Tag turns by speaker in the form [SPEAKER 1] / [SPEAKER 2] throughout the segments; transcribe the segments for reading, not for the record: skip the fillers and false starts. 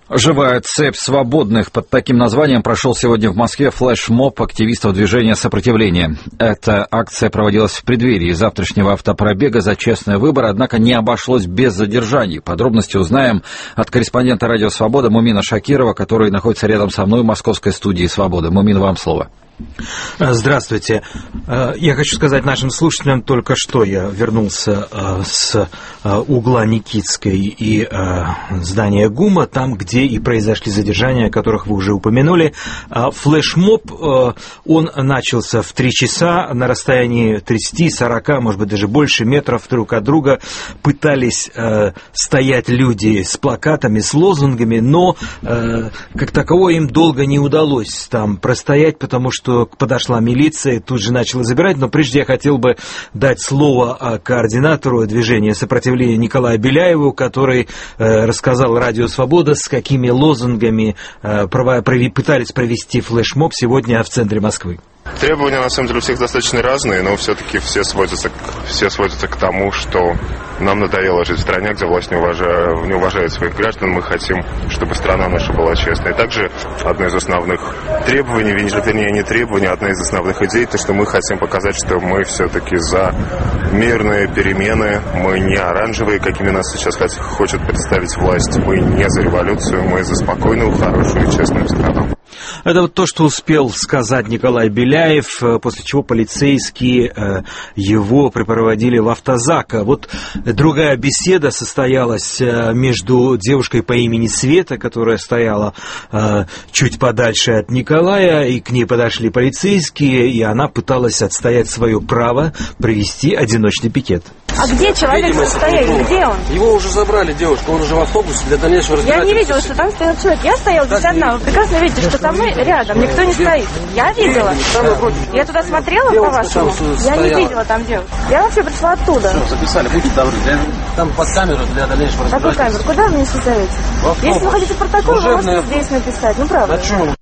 [SPEAKER 1] Живая цепь свободных. Под таким названием прошел сегодня в Москве флешмоб активистов движения сопротивления. Эта акция проводилась в преддверии завтрашнего автопробега за честный выбор, однако не обошлось без задержаний. Подробности узнаем от корреспондента «Радио Свобода» Мумина Шакирова, который находится рядом со мной в московской студии «Свобода». Мумин, вам слово.
[SPEAKER 2] Здравствуйте. Я хочу сказать нашим слушателям, только что я вернулся с угла Никитской и здания ГУМа, там, где и произошли задержания, о которых вы уже упомянули. Флешмоб, он начался в 3 часа на расстоянии 30-40, может быть, даже больше метров друг от друга. Пытались стоять люди с плакатами, с лозунгами, но как таковое им долго не удалось там простоять, потому что подошла милиция, тут же начала забирать. Но прежде я хотел бы дать слово координатору движения сопротивления Николаю Беляеву, который рассказал «Радио Свобода», с какими лозунгами пытались провести флешмоб сегодня в центре Москвы.
[SPEAKER 3] Требования, на самом деле, у всех достаточно разные, но все-таки все сводятся к тому, что нам надоело жить в стране, где власть не уважает своих граждан. Мы хотим, чтобы страна наша была честной. И также одно из основных требований, вернее, не требований, одна из основных идей, то, что мы хотим показать, что мы все-таки за мирные перемены, мы не оранжевые, какими нас сейчас хочет представить власть, мы не за революцию, мы за спокойную, хорошую и честную страну.
[SPEAKER 2] Это вот то, что успел сказать Николай Беляев, после чего полицейские его припроводили в автозак. Вот другая беседа состоялась между девушкой по имени Света, которая стояла чуть подальше от Николая, и к ней подошли полицейские, и она пыталась отстоять свое право провести одиночный пикет.
[SPEAKER 4] А где человек стоял? Где он?
[SPEAKER 5] Его уже забрали, девушка, он уже в автобусе для дальнейшего разбирательства.
[SPEAKER 4] Я не видела, что там стоял человек. Я стояла здесь одна. Вы прекрасно видите, что со мной рядом никто не стоит. Я видела. Я туда смотрела, по-вашему? Я не видела там девушку. Я вообще пришла оттуда.
[SPEAKER 5] Все, записали, будьте добры. Там под камеру для дальнейшего разбирательства.
[SPEAKER 4] Какую камеру? Куда вы мне созовете? Если вы хотите протокол, вы можете здесь написать. Ну, правда.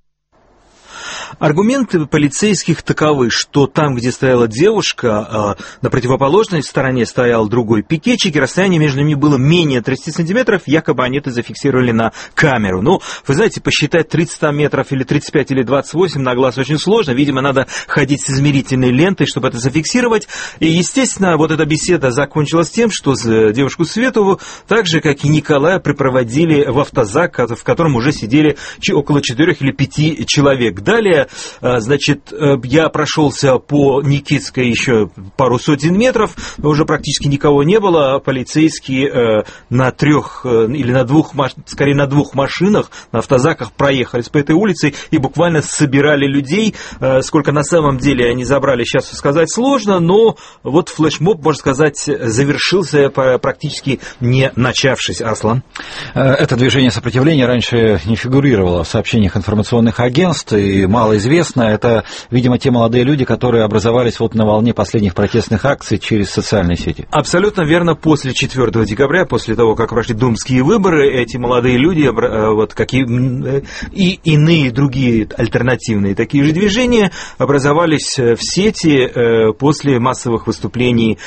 [SPEAKER 2] Аргументы полицейских таковы, что там, где стояла девушка, на противоположной стороне стоял другой пикетчик, и расстояние между ними было менее 30 сантиметров, якобы они это зафиксировали на камеру. Ну, вы знаете, посчитать 30 метров или 35 или 28 на глаз очень сложно, видимо, надо ходить с измерительной лентой, чтобы это зафиксировать. И, естественно, вот эта беседа закончилась тем, что девушку Светову, так же, как и Николая, припроводили в автозак, в котором уже сидели около 4 или 5 человек. Далее, значит, я прошелся по Никитской еще пару сотен метров, но уже практически никого не было. Полицейские на 3 или на 2, скорее на 2 машинах, на автозаках проехались по этой улице и буквально собирали людей. Сколько на самом деле они забрали, сейчас сказать сложно, но вот флешмоб, можно сказать, завершился, практически не начавшись. Аслан?
[SPEAKER 1] Это движение сопротивления раньше не фигурировало в сообщениях информационных агентств, и малоизвестно. Это, видимо, те молодые люди, которые образовались вот на волне последних протестных акций через социальные сети.
[SPEAKER 2] Абсолютно верно. После 4 декабря, после того, как прошли думские выборы, эти молодые люди, вот, как и иные другие альтернативные такие же движения, образовались в сети после массовых выступлений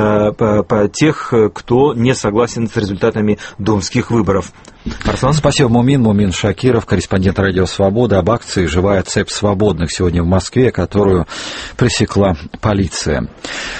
[SPEAKER 2] тех, кто не согласен с результатами думских выборов.
[SPEAKER 1] Арслан? Спасибо, Мумин Шакиров, корреспондент «Радио Свобода», об акции «Живая цепь свободных» сегодня в Москве, которую пресекла полиция.